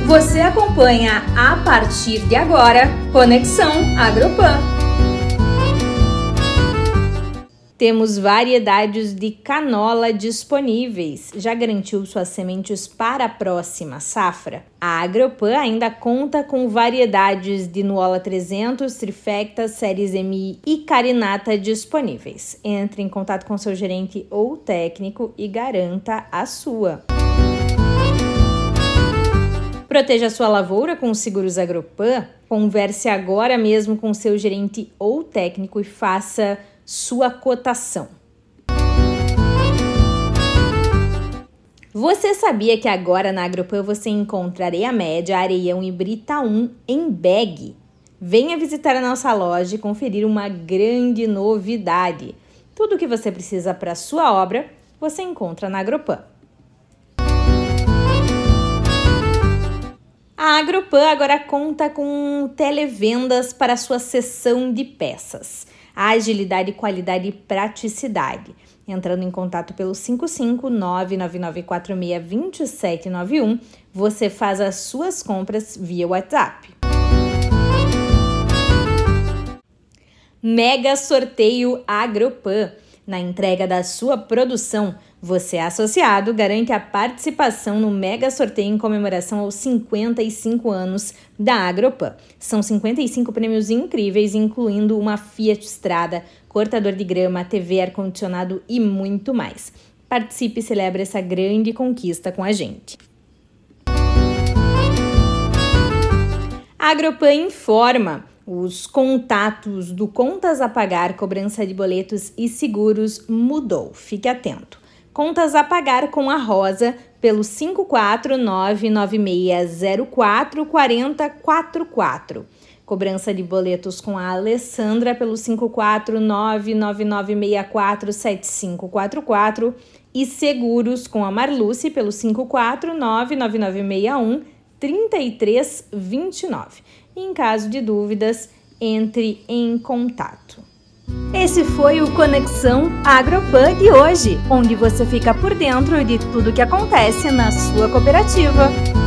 Você acompanha a partir de agora Conexão Agropan. Temos variedades de canola disponíveis. Já garantiu suas sementes para a próxima safra? A Agropan ainda conta com variedades de Nuola 300, Trifecta, Séries MI e Carinata disponíveis. Entre em contato com seu gerente ou técnico e garanta a sua. Proteja sua lavoura com os seguros Agropan. Converse agora mesmo com seu gerente ou técnico e faça sua cotação. Você sabia que agora na Agropan você encontra areia média, areião e brita 1 em bag? Venha visitar a nossa loja e conferir uma grande novidade. Tudo o que você precisa para a sua obra, você encontra na Agropan. A Agropan agora conta com televendas para sua seção de peças. Agilidade, qualidade e praticidade. Entrando em contato pelo 55999462791, você faz as suas compras via WhatsApp. Mega Sorteio Agropan. Na entrega da sua produção, você associado garante a participação no Mega Sorteio em comemoração aos 55 anos da Agropan. São 55 prêmios incríveis, incluindo uma Fiat Strada, cortador de grama, TV, ar-condicionado e muito mais. Participe e celebre essa grande conquista com a gente. A Agropan informa. Os contatos do Contas a Pagar, cobrança de boletos e seguros mudou. Fique atento. Contas a Pagar com a Rosa pelo 54996044044. Cobrança de boletos com a Alessandra pelo 54999647544 e seguros com a Marluce pelo 54999613329. Em caso de dúvidas, entre em contato. Esse foi o Conexão Agropan de hoje, onde você fica por dentro de tudo que acontece na sua cooperativa.